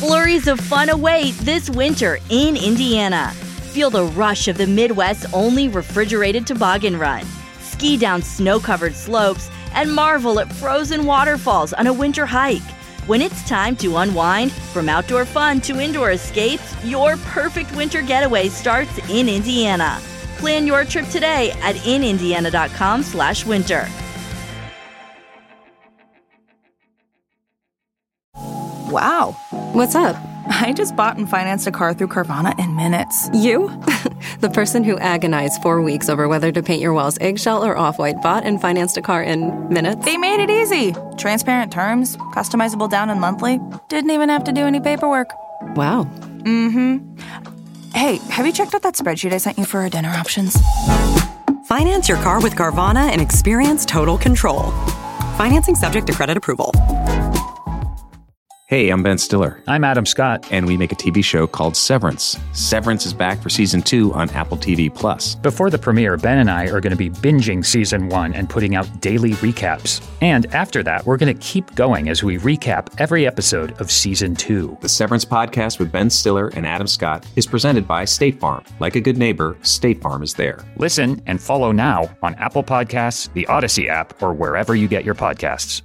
Flurries of fun await this winter in Indiana. Feel the rush of the Midwest's only refrigerated toboggan run. Ski down snow-covered slopes and marvel at frozen waterfalls on a winter hike. When it's time to unwind, from outdoor fun to indoor escapes, your perfect winter getaway starts in Indiana. Plan your trip today at inindiana.com/winter. Wow. What's up? I just bought and financed a car through Carvana in minutes. You? The person who agonized 4 weeks over whether to paint your walls eggshell or off-white bought and financed a car in minutes? They made it easy. Transparent terms, customizable down and monthly. Didn't even have to do any paperwork. Wow. Mm-hmm. Hey, have you checked out that spreadsheet I sent you for our dinner options? Finance your car with Carvana and experience total control. Financing subject to credit approval. Hey, I'm Ben Stiller. I'm Adam Scott. And we make a TV show called Severance. Severance is back for Season 2 on Apple TV+. Before the premiere, Ben and I are going to be binging Season 1 and putting out daily recaps. And after that, we're going to keep going as we recap every episode of Season 2. The Severance podcast with Ben Stiller and Adam Scott is presented by State Farm. Like a good neighbor, State Farm is there. Listen and follow now on Apple Podcasts, the Odyssey app, or wherever you get your podcasts.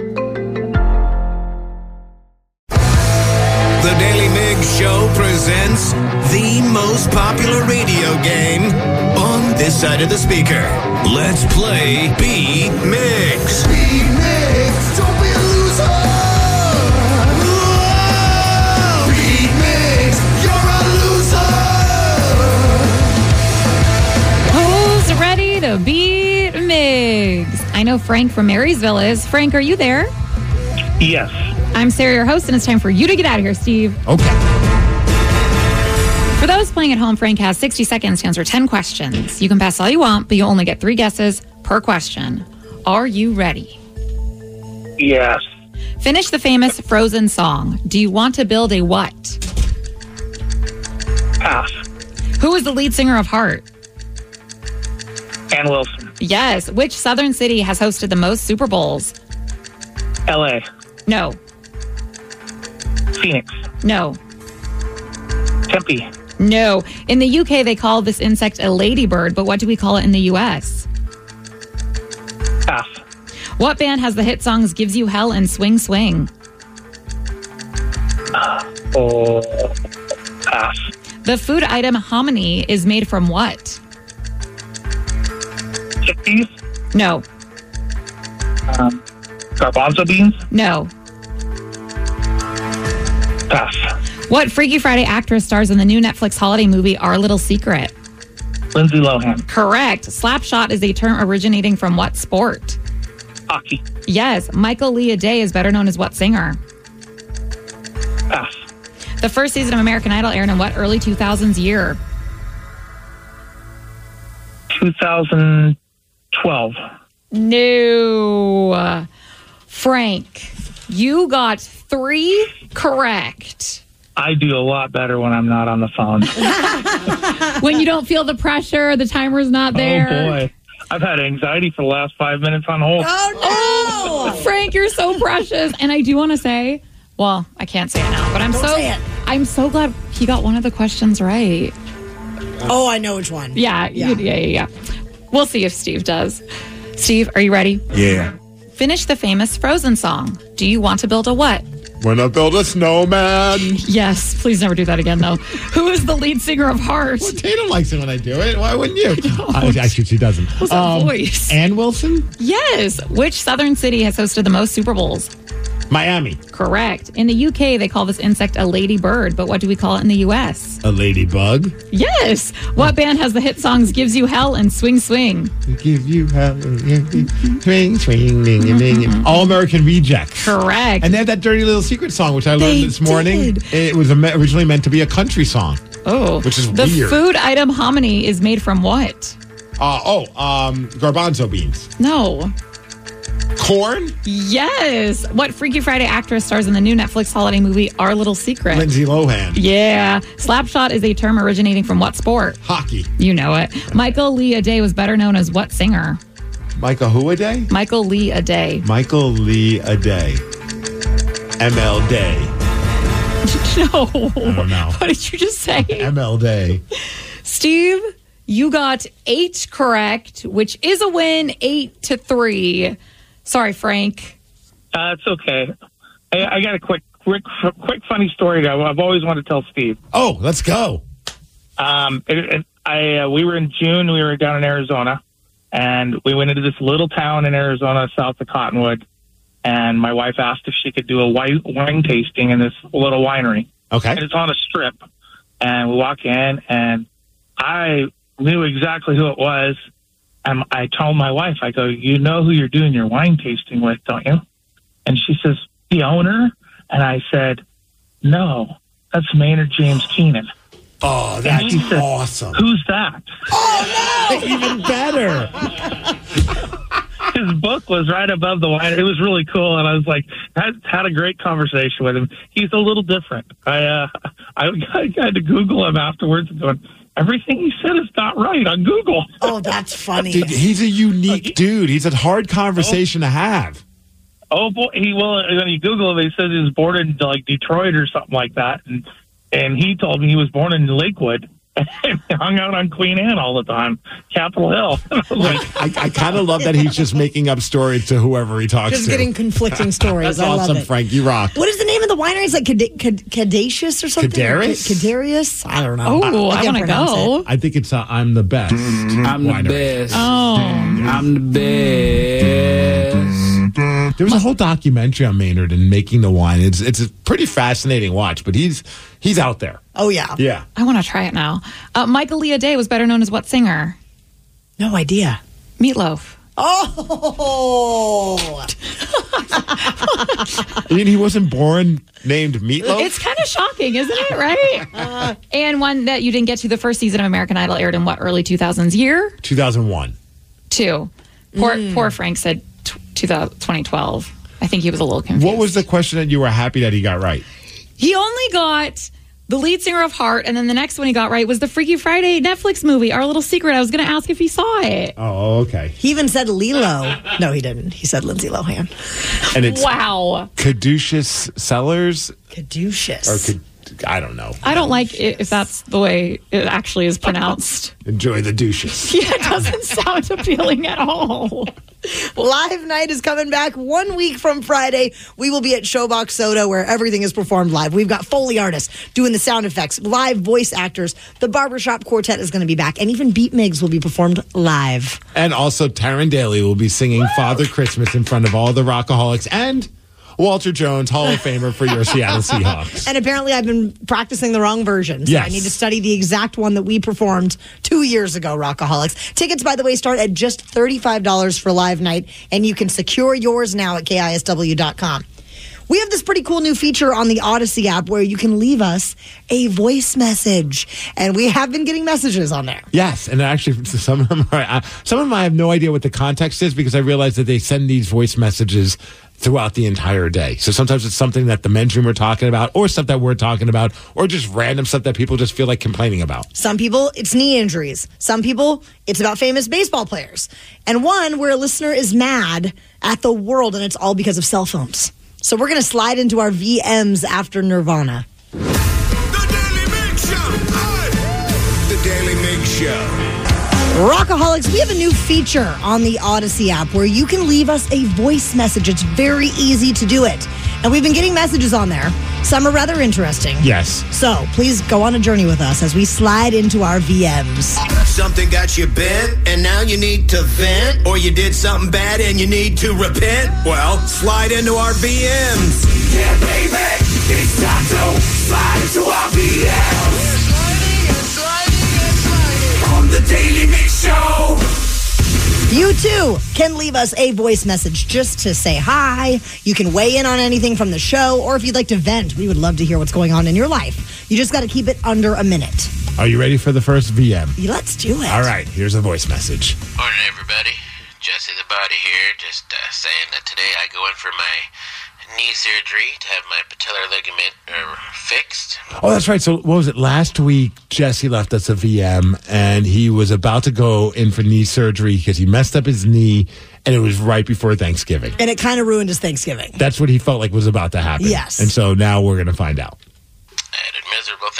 The Daily Mig Show presents the most popular radio game on this side of the speaker. Let's play Beat Mix. Beat Mix, don't be a loser. Whoa! Beat Mix, you're a loser. Who's ready to beat Migs? I know Frank from Marysville is. Frank, are you there? Yes. I'm Sarah, your host, and it's time for you to get out of here, Steve. Okay. For those playing at home, Frank has 60 seconds to answer 10 questions. You can pass all you want, but you only get 3 guesses per question. Are you ready? Yes. Finish the famous Frozen song. Do you want to build a what? Pass. Who is the lead singer of Heart? Ann Wilson. Yes. Which southern city has hosted the most Super Bowls? L.A. No. Phoenix. No. Tempe. No. In the UK, they call this insect a ladybird, but what do we call it in the US? Pass. What band has the hit songs Gives You Hell and Swing Swing? Pass. The food item hominy is made from what? Chickpeas. No. Garbanzo beans. No. Pass. What Freaky Friday actress stars in the new Netflix holiday movie Our Little Secret? Lindsay Lohan. Correct. Slapshot is a term originating from what sport? Hockey. Yes. Michael Leah Day is better known as what singer? Pass. The first season of American Idol aired in what early 2000s year? 2012. No. Frank, you got 3 correct. I do a lot better when I'm not on the phone. When you don't feel the pressure, the timer's not there. Oh, boy. I've had anxiety for the last 5 minutes on hold. Oh, Frank, you're so precious. And I do want to say, well, I can't say it now, but I'm so glad he got one of the questions right. Oh, I know which one. Yeah. We'll see if Steve does. Steve, are you ready? Yeah. Finish the famous Frozen song. Do you want to build a what? Wanna build a snowman? Yes, please never do that again, though. Who is the lead singer of Heart? Well, Tatum likes it when I do it. Why wouldn't you? Actually, she doesn't. What's that voice? Ann Wilson? Yes. Which southern city has hosted the most Super Bowls? Miami. Correct. In the UK, they call this insect a ladybird, but what do we call it in the US? A ladybug. Yes. What band has the hit songs Gives You Hell and Swing Swing? Give you hell. Swing, swing, ding, ding. All American Rejects. Correct. And they had that Dirty Little Secret song, which I learned this morning. It was originally meant to be a country song. Oh. Which is the weird. The food item hominy is made from what? Garbanzo beans. No. Corn? Yes. What Freaky Friday actress stars in the new Netflix holiday movie Our Little Secret? Lindsay Lohan. Yeah. Slapshot is a term originating from what sport? Hockey. You know it. Michael Lee Aday was better known as what singer? Michael who Aday? Michael Lee Aday. Michael Lee Aday. ML Day. No. I don't know. What did you just say? ML Day. Steve, you got 8 correct, which is a win, 8-3. Sorry, Frank. It's okay. I got a quick funny story that I've always wanted to tell Steve. Oh, let's go. We were in June. We were down in Arizona, and we went into this little town in Arizona, south of Cottonwood. And my wife asked if she could do a wine tasting in this little winery. Okay. And it's on a strip. And we walk in, and I knew exactly who it was. And I told my wife, I go, you know who you're doing your wine tasting with, don't you? And she says, the owner? And I said, no, that's Maynard James Keenan. Oh, that's awesome. Who's that? Oh, no! Even better. His book was right above the wine. It was really cool, and I was like, I had a great conversation with him. He's a little different. I had to Google him afterwards and going, everything he said is not right on Google. Oh, that's funny. Dude, he's a unique dude. He's a hard conversation to have. Oh, boy. When you Google him, he says he was born in like Detroit or something like that, and he told me he was born in Lakewood. And hung out on Queen Anne all the time, Capitol Hill. I kind of love that he's just making up stories to whoever he talks to. Just getting conflicting stories. That's I awesome, love it. Frank. You rock. What is the name of the winery? It's like Cadacious or something? Cadarius? I don't know. Oh, I want to go. I think it's I'm the best. I'm the best. Oh. I'm the best. There was a whole documentary on Maynard and making the wine. It's a pretty fascinating watch, but he's out there. Oh, yeah. Yeah. I want to try it now. Michael Leah Day was better known as what singer? No idea. Meatloaf. Oh! I mean, he wasn't born named Meatloaf? It's kind of shocking, isn't it? Right? And one that you didn't get to, the first season of American Idol aired in what, early 2000s year? 2001. 2. Poor Frank said 2012. I think he was a little confused. What was the question that you were happy that he got right? He only got the lead singer of Heart, and then the next one he got right was the Freaky Friday Netflix movie, Our Little Secret. I was going to ask if he saw it. Oh, okay. He even said Lilo. No, he didn't. He said Lindsay Lohan. And it's wow. Caduceus Cellars? Caduceus. Or I don't know. I don't like it if that's the way it actually is pronounced. Enjoy the douches. Yeah, it doesn't sound appealing at all. Live Night is coming back 1 week from Friday. We will be at Showbox Soda where everything is performed live. We've got Foley artists doing the sound effects, live voice actors. The Barbershop Quartet is going to be back, and even Beat Migs will be performed live. And also Taryn Daly will be singing Father Christmas in front of all the Rockaholics and Walter Jones, Hall of Famer for your Seattle Seahawks. And apparently I've been practicing the wrong version. So yes. I need to study the exact one that we performed 2 years ago, Rockaholics. Tickets, by the way, start at just $35 for Live Night, and you can secure yours now at KISW.com. We have this pretty cool new feature on the Odyssey app where you can leave us a voice message. And we have been getting messages on there. Yes, and actually some of them I have no idea what the context is because I realize that they send these voice messages throughout the entire day. So sometimes it's something that the men's room are talking about or stuff that we're talking about or just random stuff that people just feel like complaining about. Some people, it's knee injuries. Some people, it's about famous baseball players. And one where a listener is mad at the world and it's all because of cell phones. So we're going to slide into our VMs after Nirvana. The Daily Mix Show. The Daily Mix Show. Rockaholics, we have a new feature on the Odyssey app where you can leave us a voice message. It's very easy to do it. And we've been getting messages on there. Some are rather interesting. Yes. So please go on a journey with us as we slide into our VMs. Something got you bent and now you need to vent? Or you did something bad and you need to repent? Well, slide into our VMs. Yeah, baby, it's time to slide into our VMs. On the Daily Mix Show. You too can leave us a voice message just to say hi. You can weigh in on anything from the show, or if you'd like to vent, we would love to hear what's going on in your life. You just got to keep it under a minute. Are you ready for the first VM? Let's do it. All right, here's a voice message. Morning, everybody. Jesse the Body here. Just saying that today I go in for my knee surgery to have my patellar ligament fixed. Oh, that's right. So what was it? Last week, Jesse left us a VM, and he was about to go in for knee surgery because he messed up his knee, and it was right before Thanksgiving. And it kind of ruined his Thanksgiving. That's what he felt like was about to happen. Yes. And so now we're going to find out.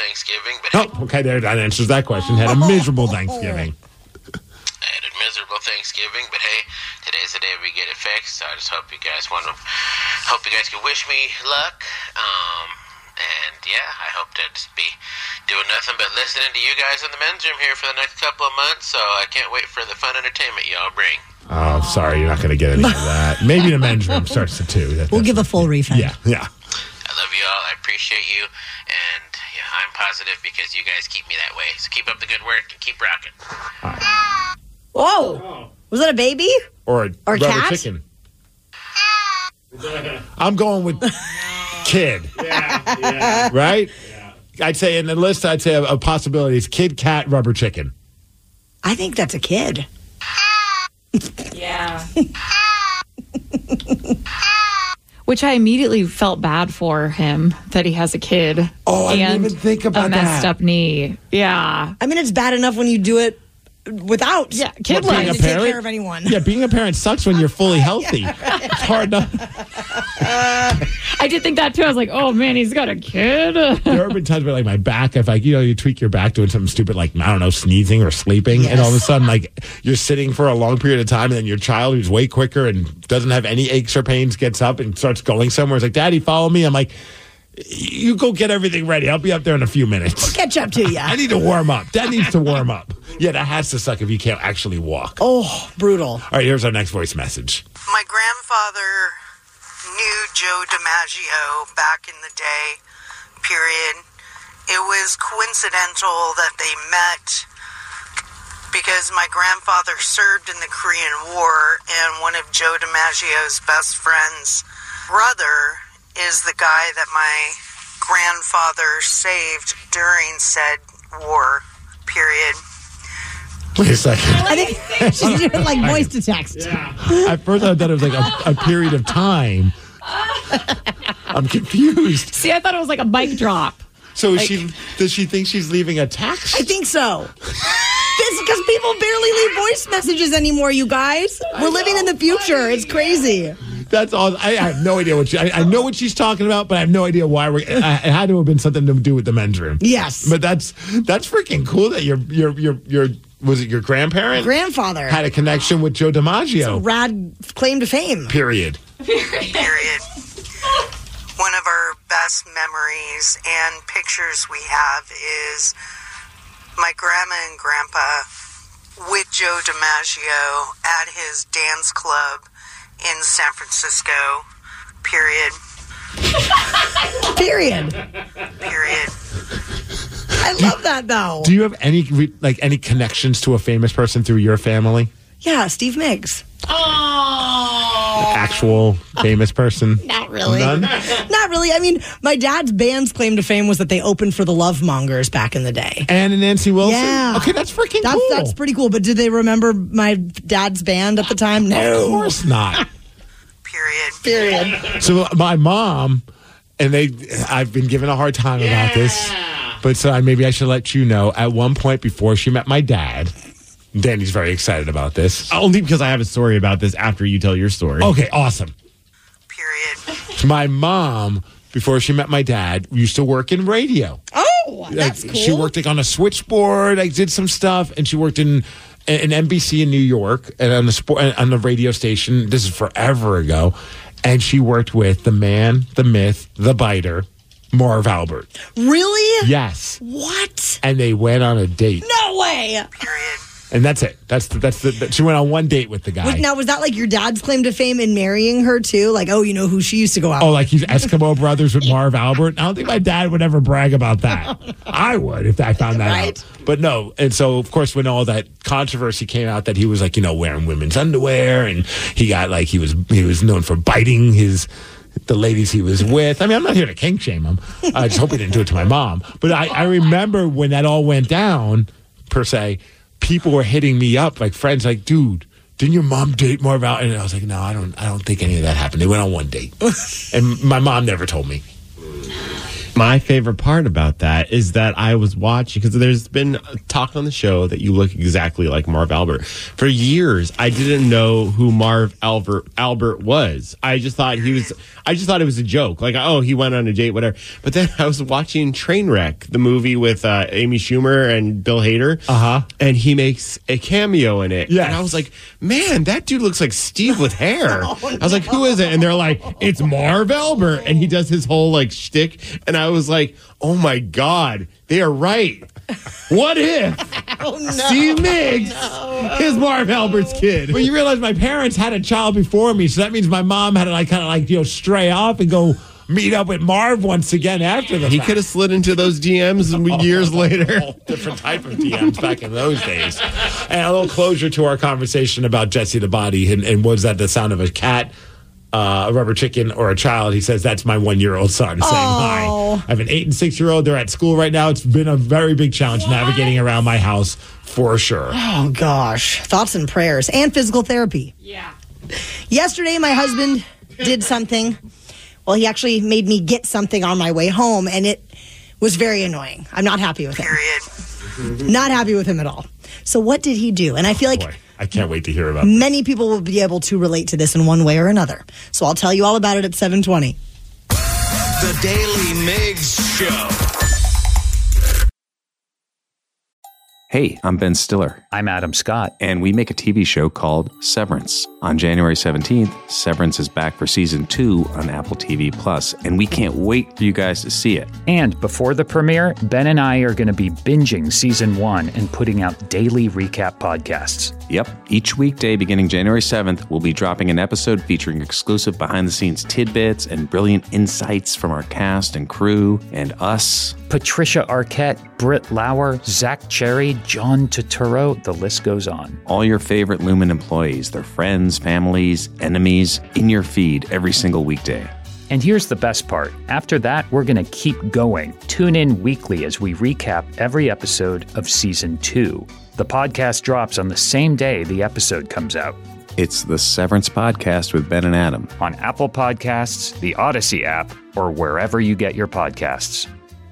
Thanksgiving, but Oh, okay, there, that answers that question. Had a miserable Thanksgiving. I had a miserable Thanksgiving, but hey, today's the day we get it fixed. So I just hope you guys can wish me luck. And yeah, I hope to just be doing nothing but listening to you guys in the men's room here for the next couple of months. So I can't wait for the fun entertainment y'all bring. Oh, sorry, you're not going to get any of that. Maybe the men's room starts at 2. We'll give a full refund. Yeah. I love you all. I appreciate you. And yeah, I'm positive because you guys keep me that way. So keep up the good work and keep rocking. Whoa. Was that a baby? Or rubber cat? chicken. I'm going with kid. Yeah. Right? Yeah. I'd say in the list, I'd say a possibility is kid, cat, rubber chicken. I think that's a kid. Yeah. Which I immediately felt bad for him that he has a kid. Oh, I didn't and even think about a messed that. up knee. Yeah. I mean, it's bad enough when you do it without kid Being a to take parent? care of anyone. Yeah, being a parent sucks when you're fully healthy. It's hard enough. I did think that too. I was like, oh man, he's got a kid. There have been times where, like, my back, if, like, you tweak your back doing something stupid, like, I don't know, sneezing or sleeping, and all of a sudden, like, you're sitting for a long period of time, and then your child, who's way quicker and doesn't have any aches or pains, gets up and starts going somewhere. It's like, Daddy, follow me. I'm like, you go get everything ready. I'll be up there in a few minutes. We'll catch up to you. I need to warm up. Dad needs to warm up. Yeah, that has to suck if you can't actually walk. Oh, brutal. All right, here's our next voice message. My grandfather knew Joe DiMaggio back in the day, period. It was coincidental that they met because my grandfather served in the Korean War, and one of Joe DiMaggio's best friends' brother is the guy that my grandfather saved during said war, period. Wait a second. I think she's doing like voice to text. At first, I thought it was like a period of time. I'm confused. See, I thought it was like a mic drop. So Like- does she think she's leaving a text? I think so. It's because people barely leave voice messages anymore, you guys. We're living in the future. It's crazy. That's all. I have no idea what I know what she's talking about, but I have no idea why it had to have been something to do with the men's room. Yes, but that's freaking cool that your was it your grandfather had a connection with Joe DiMaggio. It's a rad claim to fame. Period. Period. One of our best memories and pictures we have is my grandma and grandpa with Joe DiMaggio at his dance club in San Francisco. Period. Period. I love that though. Do you have any connections to a famous person through your family? Yeah, Steve Miggs. Oh, Actual famous person? Not really. None? Not really. I mean, my dad's band's claim to fame was that they opened for the Love Mongers back in the day. Ann and Nancy Wilson? Yeah. Okay, that's freaking cool. That's pretty cool. But did they remember my dad's band at the time? No. Of course not. Period. So my mom, and I've been given a hard time about this, but so maybe I should let you know, at one point before she met my dad, Danny's very excited about this. Only because I have a story about this after you tell your story. Okay, awesome. So my mom, before she met my dad, used to work in radio. Oh, that's cool. She worked on a switchboard. I did some stuff, and she worked in NBC in New York and on the radio station. This is forever ago, and she worked with the man, the myth, the biter, Marv Albert. Really? Yes. What? And they went on a date. No way. And that's it. She went on one date with the guy. Now, was that like your dad's claim to fame in marrying her too? Like, oh, you know who she used to go out Oh, with? like he's Eskimo Brothers with Marv Albert? I don't think my dad would ever brag about that. I would if I found that out. But no. And so, of course, when all that controversy came out that he was like, wearing women's underwear and he got like, he was known for biting the ladies he was with. I mean, I'm not here to kink shame him. I just hope he didn't do it to my mom. But I remember when that all went down, per se, people were hitting me up, like friends, like, dude, didn't your mom date Marv Albert? And I was like, no, I don't think any of that happened. They went on one date. And my mom never told me. My favorite part about that is that I was watching, because there's been talk on the show that you look exactly like Marv Albert. For years, I didn't know who Marv Albert was. I just thought it was a joke. Like, oh, he went on a date, whatever. But then I was watching Trainwreck, the movie with Amy Schumer and Bill Hader. And he makes a cameo in it. Yes. And I was like, man, that dude looks like Steve with hair. I was like, who is it? And they're like, it's Marv Albert. And he does his whole like shtick. And I was like, oh my God, they are right. What if Steve Miggs is Marv Albert's kid? Well, you realize my parents had a child before me, so that means my mom had to stray off and go meet up with Marv once again after the fact. He could have slid into those DMs years later. Different type of DMs back in those days. And a little closure to our conversation about Jesse the Body, and was that the sound of a cat, a rubber chicken, or a child? He says, that's my 1-year-old son saying hi. I have an 8 and 6-year-old. They're at school right now. It's been a very big challenge navigating around my house for sure. Oh, gosh. Thoughts and prayers. And physical therapy. Yeah. Yesterday, my husband did something. Well, he actually made me get something on my way home, and it was very annoying. I'm not happy with him. Not happy with him at all. So what did he do? And I feel like I can't wait to hear about this. Many people will be able to relate to this in one way or another. So I'll tell you all about it at 7:20. The Daily Migs Show. Hey, I'm Ben Stiller. I'm Adam Scott. And we make a TV show called Severance. On January 17th, Severance is back for season 2 on Apple TV+, and we can't wait for you guys to see it. And before the premiere, Ben and I are going to be binging season 1 and putting out daily recap podcasts. Yep. Each weekday beginning January 7th, we'll be dropping an episode featuring exclusive behind-the-scenes tidbits and brilliant insights from our cast and crew and us. Patricia Arquette, Britt Lauer, Zach Cherry, John Turturro, the list goes on. All your favorite Lumen employees, their friends, families, enemies, in your feed every single weekday. And here's the best part. After that, we're going to keep going. Tune in weekly as we recap every episode of Season 2. The podcast drops on the same day the episode comes out. It's the Severance Podcast with Ben and Adam. On Apple Podcasts, the Odyssey app, or wherever you get your podcasts.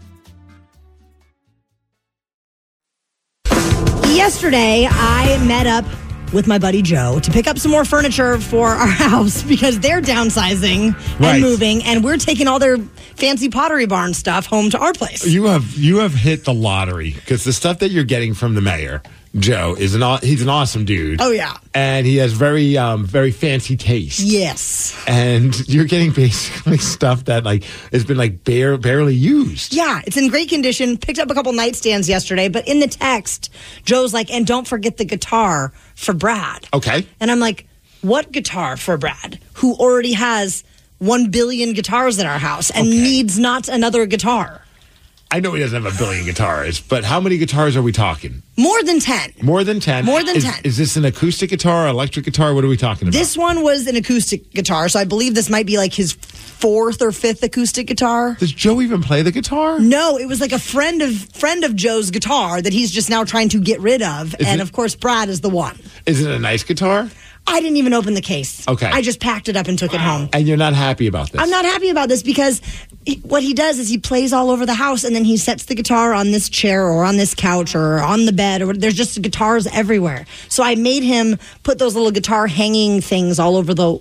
Yesterday, I met up with my buddy Joe to pick up some more furniture for our house because they're downsizing and moving, and we're taking all their fancy Pottery Barn stuff home to our place. You have hit the lottery, because the stuff that you're getting from the mayor, Joe, he's an awesome dude. Oh, yeah. And he has very fancy taste. Yes. And you're getting basically stuff that has been barely used. Yeah, it's in great condition. Picked up a couple nightstands yesterday, but in the text, Joe's like, and don't forget the guitar for Brad. Okay. And I'm like, what guitar for Brad, who already has 1 billion guitars at our house and needs not another guitar? I know he doesn't have 1 billion guitars, but how many guitars are we talking? More than 10. More than 10? More than 10. Is this an acoustic guitar, electric guitar? What are we talking about? This one was an acoustic guitar, so I believe this might be like his 4th or 5th acoustic guitar. Does Joe even play the guitar? No, it was like a friend of Joe's guitar that he's just now trying to get rid of, of course Brad is the one. Is it a nice guitar? I didn't even open the case. Okay. I just packed it up and took it home. And you're not happy about this? I'm not happy about this because what he does is he plays all over the house, and then he sets the guitar on this chair or on this couch or on the bed, or there's just guitars everywhere. So I made him put those little guitar hanging things all over the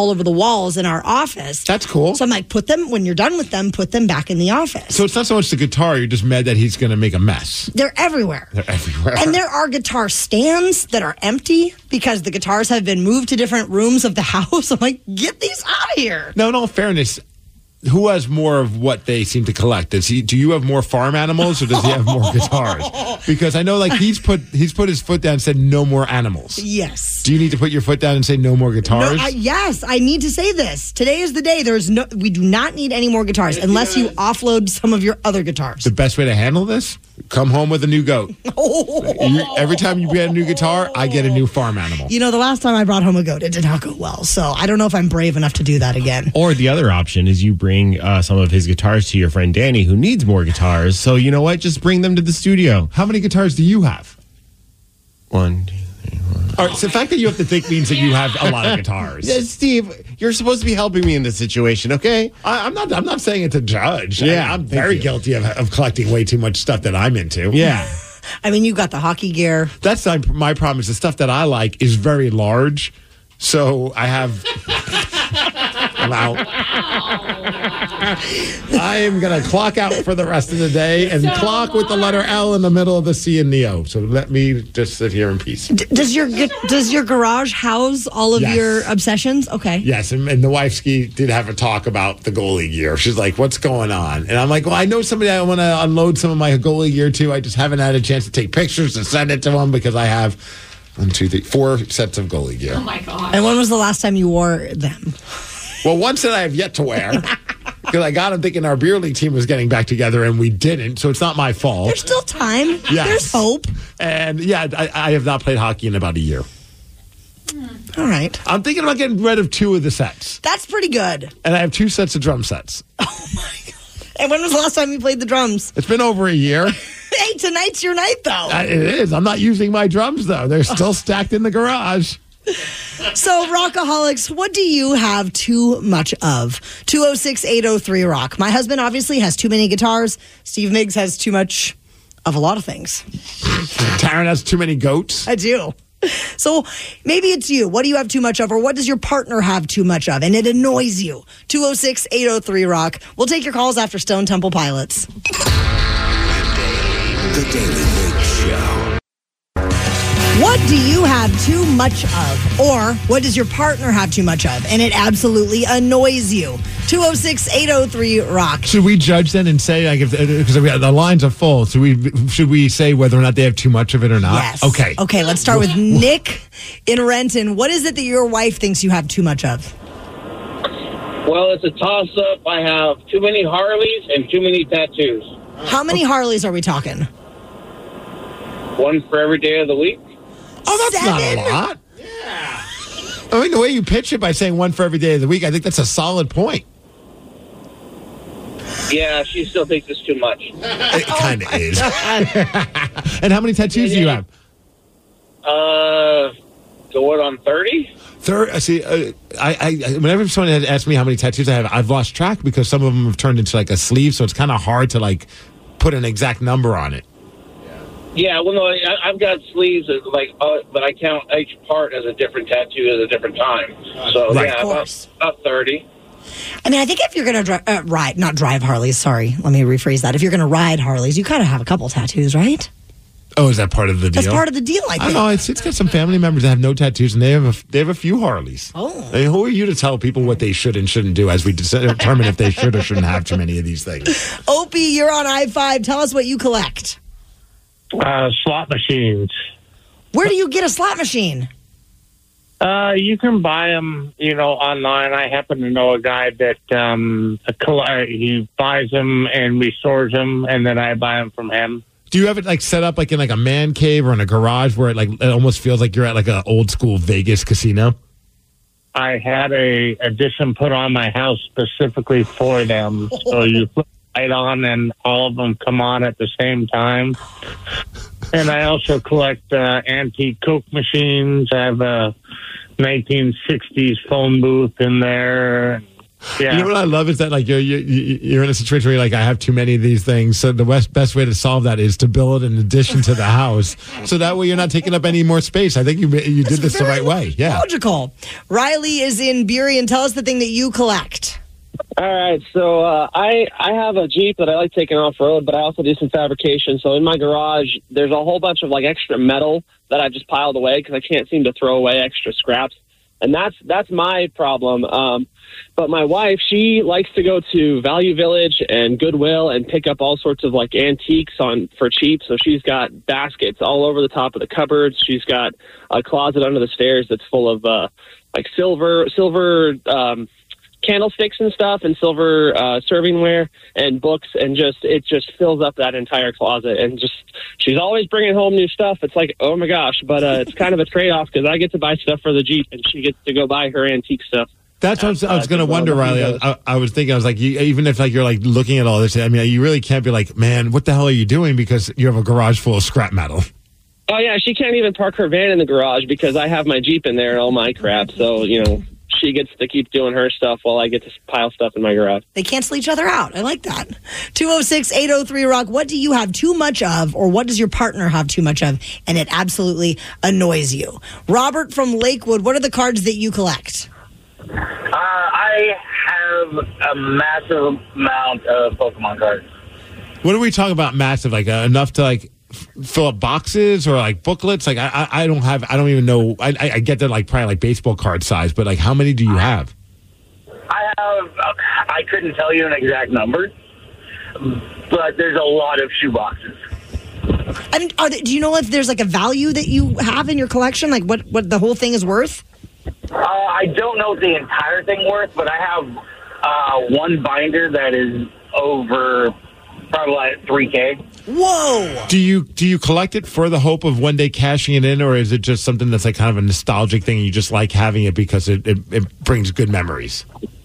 walls in our office. That's cool. So I'm like, when you're done with them, put them back in the office. So it's not so much the guitar, you're just mad that he's going to make a mess. They're everywhere. And there are guitar stands that are empty because the guitars have been moved to different rooms of the house. I'm like, get these out of here. No, in all fairness, who has more of what they seem to collect? Do you have more farm animals, or does he have more guitars? Because I know he's put his foot down and said no more animals. Yes. Do you need to put your foot down and say no more guitars? No, yes, I need to say this. Today is the day. We do not need any more guitars unless you offload some of your other guitars. The best way to handle this? Come home with a new goat. Every time you get a new guitar, I get a new farm animal. The last time I brought home a goat, it did not go well. So I don't know if I'm brave enough to do that again. Or the other option is you bring some of his guitars to your friend Danny, who needs more guitars. So you know what? Just bring them to the studio. How many guitars do you have? 1, 2, 3, 4. All right, so the fact that you have to think means that you have a lot of guitars. Steve, You're supposed to be helping me in this situation, okay? I'm not saying it to judge. Yeah, I'm very guilty of collecting way too much stuff that I'm into. Yeah. I mean, you got the hockey gear. That's my problem is the stuff that I like is very large. So I have... I'm out. I am going to clock out for the rest of the day and clock with the letter L in the middle of the C and Neo. So let me just sit here in peace. Does your garage house all of your obsessions? Okay. Yes, and the wifeski did have a talk about the goalie gear. She's like, what's going on? And I'm like, well, I know somebody I want to unload some of my goalie gear to. I just haven't had a chance to take pictures and send it to them because I have 4 sets of goalie gear. Oh, my God. And when was the last time you wore them? Well, one set I have yet to wear because I got him thinking our beer league team was getting back together and we didn't, so it's not my fault. There's still time. Yes. There's hope. And yeah, I have not played hockey in about a year. All right. I'm thinking about getting rid of 2 of the sets. That's pretty good. And I have 2 sets of drum sets. Oh, my God. And when was the last time you played the drums? It's been over a year. Hey, tonight's your night, though. It is. I'm not using my drums, though. They're still stacked in the garage. So, Rockaholics, what do you have too much of? 206-803-ROCK. My husband obviously has too many guitars. Steve Miggs has too much of a lot of things. Taryn has too many goats. I do. So maybe it's you. What do you have too much of, or what does your partner have too much of, and it annoys you? 206-803-ROCK. We'll take your calls after Stone Temple Pilots. The Daily Mig Show. What do you have too much of, or what does your partner have too much of, and it absolutely annoys you? 206-803-ROCK. Should we judge then and say, like, because the lines are full, should we say whether or not they have too much of it or not? Yes. Okay. Okay, let's start with Nick in Renton. What is it that your wife thinks you have too much of? Well, it's a toss-up. I have too many Harleys and too many tattoos. How many Harleys are we talking? One for every day of the week. Oh, that's not a lot. Yeah. I mean, the way you pitch it by saying one for every day of the week, I think that's a solid point. Yeah, she still thinks it's too much. It kind of is. And how many tattoos do you have? Going on 30. See, I whenever someone has asked me how many tattoos I have, I've lost track because some of them have turned into like a sleeve, so it's kind of hard to like put an exact number on it. Yeah, well, no, I've got sleeves that, but I count each part as a different tattoo at a different time. So Right. yeah, Of course. about 30. I mean, I think if you're going to not drive Harleys, sorry, let me rephrase that. If you're going to ride Harleys, you kind of have a couple tattoos, right? Oh, is that part of the deal? That's part of the deal, I I think. don't know. It's got some family members that have no tattoos, and they have a few Harleys. Oh. I mean, who are you to tell people what they should and shouldn't do as we determine if they should or shouldn't have too many of these things? Opie, you're on I-5. Tell us what you collect. Slot machines. Where do you get a slot machine? You can buy them, online. I happen to know a guy that he buys them and restores them, and then I buy them from him. Do you have it like set up like in like a man cave or in a garage where it almost feels like you're at like an old school Vegas casino? I had a addition put on my house specifically for them. So you put the light on and all of them come on at the same time. And I also collect antique Coke machines. I have a 1960s phone booth in there. Yeah. You know what I love is that like you're in a situation where you're like, I have too many of these things. So the best way to solve that is to build an addition to the house, so that way you're not taking up any more space. I think you did this the right way. Yeah, logical. Riley is in Burien. Tell us the thing that you collect. All right, so I have a Jeep that I like taking off road, but I also do some fabrication. So in my garage, there's a whole bunch of like extra metal that I've just piled away because I can't seem to throw away extra scraps, and that's my problem. But my wife, she likes to go to Value Village and Goodwill and pick up all sorts of like antiques for cheap. So she's got baskets all over the top of the cupboards. She's got a closet under the stairs that's full of like silver candlesticks and stuff, and silver servingware and books, and it just fills up that entire closet. And just she's always bringing home new stuff. It's like, oh my gosh, but it's kind of a trade-off because I get to buy stuff for the Jeep and she gets to go buy her antique stuff. That's what I was going to wonder, Riley. I was thinking, I was like, even if like you're like looking at all this, I mean, you really can't be like, man, what the hell are you doing? Because you have a garage full of scrap metal. Oh yeah, she can't even park her van in the garage because I have my Jeep in there and all my crap. So she gets to keep doing her stuff while I get to pile stuff in my garage. They cancel each other out. I like that. 206-803-ROCK. What do you have too much of, or what does your partner have too much of, and it absolutely annoys you? Robert from Lakewood, what are the cards that you collect? I have a massive amount of Pokemon cards. What are we talking about massive? Like enough to like fill up boxes or like booklets? Like I don't even know. I get that like probably like baseball card size, but like how many do you have? I couldn't tell you an exact number, but there's a lot of shoe boxes. I mean, do you know if there's like a value that you have in your collection? Like what the whole thing is worth? I don't know what the entire thing worth, but I have one binder that is over probably like $3,000. Whoa! Do you collect it for the hope of one day cashing it in, or is it just something that's like kind of a nostalgic thing and you just like having it because it brings good memories?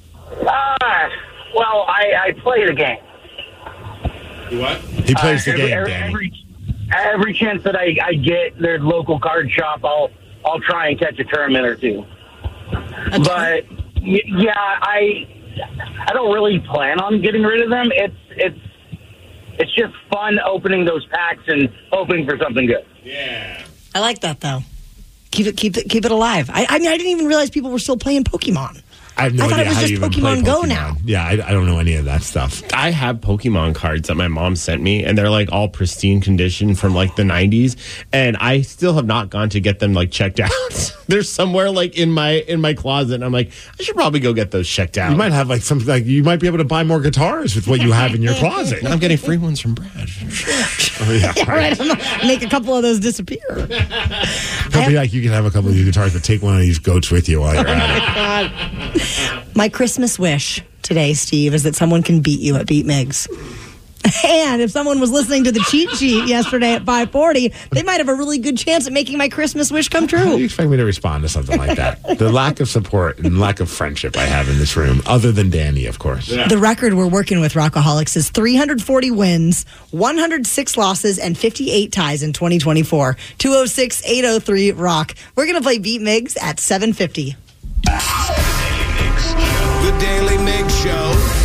Well, I play the game. You what? He plays the game, Danny. Every chance that I get their local card shop, I'll try and catch a tournament or two. Okay. But yeah, I don't really plan on getting rid of them. It's just fun opening those packs and hoping for something good. Yeah, I like that though. Keep it alive. I mean, I didn't even realize people were still playing Pokemon. I have no I thought idea it was how just you even Pokemon play Go Pokemon. now. Yeah, I don't know any of that stuff. I have Pokemon cards that my mom sent me, and they're like all pristine condition from like the 90s, and I still have not gone to get them like checked out. They're somewhere like in my closet, and I'm like, I should probably go get those checked out. You might have like something like you might be able to buy more guitars with what you have in your closet. I'm getting free ones from Brad. Oh, yeah, right. Make a couple of those disappear. It'll be like you can have a couple of your guitars, but take one of these goats with you while you're at it. My Christmas wish today, Steve, is that someone can beat you at Beat Migs. And if someone was listening to the cheat sheet yesterday at 5:40, they might have a really good chance at making my Christmas wish come true. How do you expect me to respond to something like that? The lack of support and lack of friendship I have in this room, other than Danny, of course. Yeah. The record we're working with, Rockaholics, is 340 wins, 106 losses, and 58 ties in 2024. 206-803-ROCK. We're going to play Beat Migs at 7:50. The Daily Migs Show.